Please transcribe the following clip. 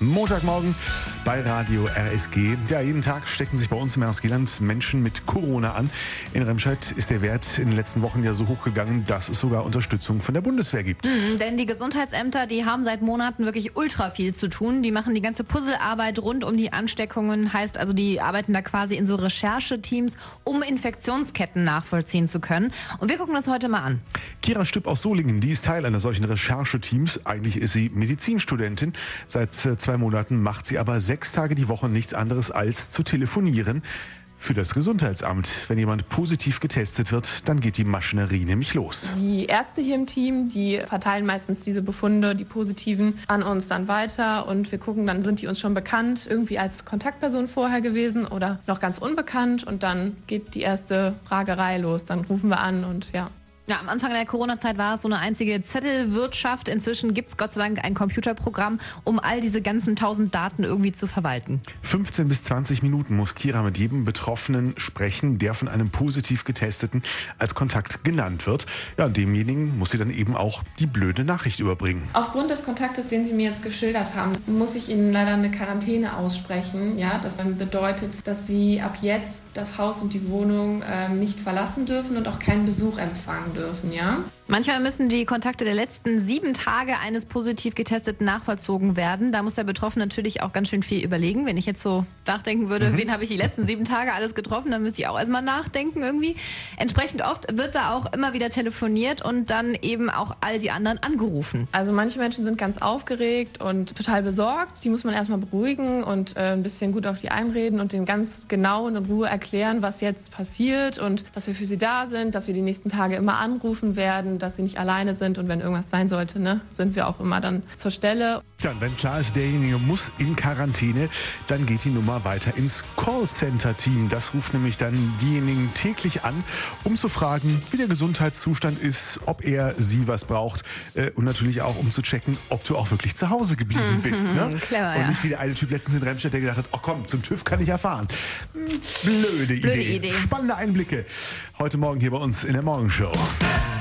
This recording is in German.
Montagmorgen bei Radio RSG. Ja, jeden Tag stecken sich bei uns im RSG-Land Menschen mit Corona an. In Remscheid ist der Wert in den letzten Wochen ja so hoch gegangen, dass es sogar Unterstützung von der Bundeswehr gibt. Denn die Gesundheitsämter, die haben seit Monaten wirklich ultra viel zu tun. Die machen die ganze Puzzlearbeit rund um die Ansteckungen. Heißt also, die arbeiten da quasi in so Rechercheteams, um Infektionsketten nachvollziehen zu können. Und wir gucken das heute mal an. Kira Stüpp aus Solingen, die ist Teil einer solchen Rechercheteams. Eigentlich ist sie Medizinstudentin. Seit 2 Monaten macht sie aber 6 Tage die Woche nichts anderes als zu telefonieren. Für das Gesundheitsamt. Wenn jemand positiv getestet wird, dann geht die Maschinerie nämlich los. Die Ärzte hier im Team, die verteilen meistens diese Befunde, die positiven, an uns dann weiter. Und wir gucken, dann sind die uns schon bekannt, irgendwie als Kontaktperson vorher gewesen oder noch ganz unbekannt. Und dann geht die erste Fragerei los. Dann rufen wir an und ja. Ja, am Anfang der Corona-Zeit war es so eine einzige Zettelwirtschaft. Inzwischen gibt es Gott sei Dank ein Computerprogramm, um all diese ganzen 1000 Daten irgendwie zu verwalten. 15 bis 20 Minuten muss Kira mit jedem Betroffenen sprechen, der von einem positiv Getesteten als Kontakt genannt wird. Ja, und demjenigen muss sie dann eben auch die blöde Nachricht überbringen. Aufgrund des Kontaktes, den Sie mir jetzt geschildert haben, muss ich Ihnen leider eine Quarantäne aussprechen. Ja, das dann bedeutet, dass Sie ab jetzt das Haus und die Wohnung nicht verlassen dürfen und auch keinen Besuch empfangen dürfen, ja? Manchmal müssen die Kontakte der letzten 7 Tage eines positiv Getesteten nachvollzogen werden. Da muss der Betroffene natürlich auch ganz schön viel überlegen. Wenn ich jetzt so nachdenken würde, wen habe ich die letzten 7 Tage alles getroffen, dann müsste ich auch erstmal nachdenken irgendwie. Entsprechend oft wird da auch immer wieder telefoniert und dann eben auch all die anderen angerufen. Also manche Menschen sind ganz aufgeregt und total besorgt. Die muss man erstmal beruhigen und ein bisschen gut auf die einreden und denen ganz genau und in Ruhe erklären, was jetzt passiert und dass wir für sie da sind, dass wir die nächsten Tage immer anrufen werden, dass sie nicht alleine sind und wenn irgendwas sein sollte, sind wir auch immer dann zur Stelle. Ja, und wenn klar ist, derjenige muss in Quarantäne, dann geht die Nummer weiter ins Callcenter-Team. Das ruft nämlich dann diejenigen täglich an, um zu fragen, wie der Gesundheitszustand ist, ob er sie was braucht und natürlich auch, um zu checken, ob du auch wirklich zu Hause geblieben bist. Ne? Clever, und ja. nicht wie der eine Typ letztens in Remscheid, der gedacht hat, ach komm, zum TÜV kann ich ja fahren. Blöde Idee. Idee. Spannende Einblicke. Heute Morgen hier bei uns in der Morgenshow.